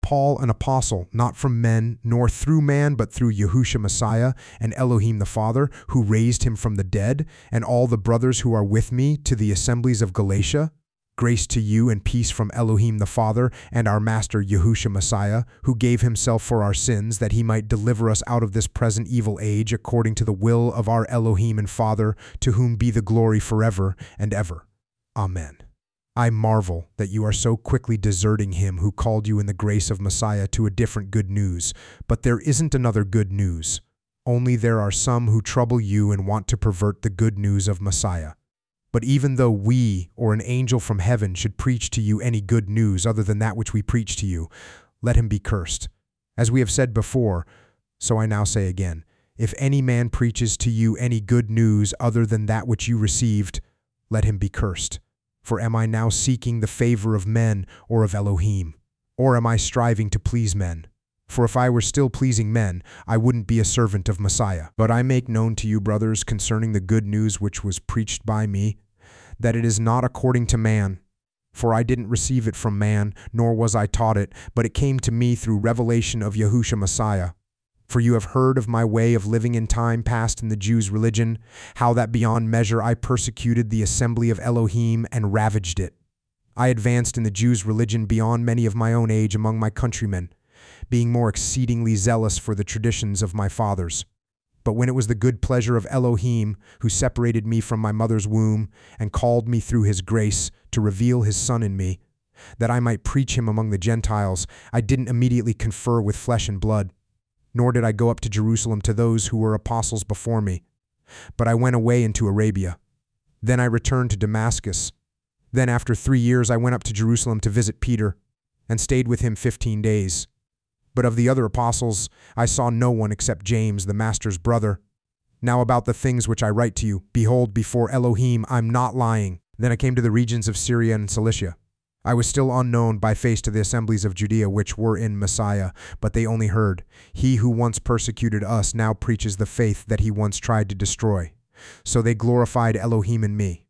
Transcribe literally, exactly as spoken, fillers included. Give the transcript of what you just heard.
Paul, an apostle, not from men, nor through man, but through Yahushua Messiah and Elohim the Father, who raised him from the dead, and all the brothers who are with me, to the assemblies of Galatia. Grace to you and peace from Elohim the Father and our Master Yahushua Messiah, who gave himself for our sins, that he might deliver us out of this present evil age, according to the will of our Elohim and Father, to whom be the glory forever and ever. Amen. I marvel that you are so quickly deserting him who called you in the grace of Messiah to a different good news. But there isn't another good news. Only there are some who trouble you and want to pervert the good news of Messiah. But even though we or an angel from heaven should preach to you any good news other than that which we preach to you, let him be cursed. As we have said before, so I now say again, if any man preaches to you any good news other than that which you received, let him be cursed. For am I now seeking the favor of men or of Elohim? Or am I striving to please men? For if I were still pleasing men, I wouldn't be a servant of Messiah. But I make known to you, brothers, concerning the good news which was preached by me, that it is not according to man. For I didn't receive it from man, nor was I taught it, but it came to me through revelation of Yahushua Messiah. For you have heard of my way of living in time past in the Jews' religion, how that beyond measure I persecuted the assembly of Elohim and ravaged it. I advanced in the Jews' religion beyond many of my own age among my countrymen, being more exceedingly zealous for the traditions of my fathers. But when it was the good pleasure of Elohim, who separated me from my mother's womb and called me through his grace to reveal his Son in me, that I might preach him among the Gentiles, I didn't immediately confer with flesh and blood, nor did I go up to Jerusalem to those who were apostles before me. But I went away into Arabia. Then I returned to Damascus. Then after three years I went up to Jerusalem to visit Peter, and stayed with him fifteen days. But of the other apostles I saw no one except James, the Master's brother. Now about the things which I write to you, behold, before Elohim I'm not lying. Then I came to the regions of Syria and Cilicia. I was still unknown by face to the assemblies of Judea which were in Messiah, but they only heard, he who once persecuted us now preaches the faith that he once tried to destroy. So they glorified Elohim in me.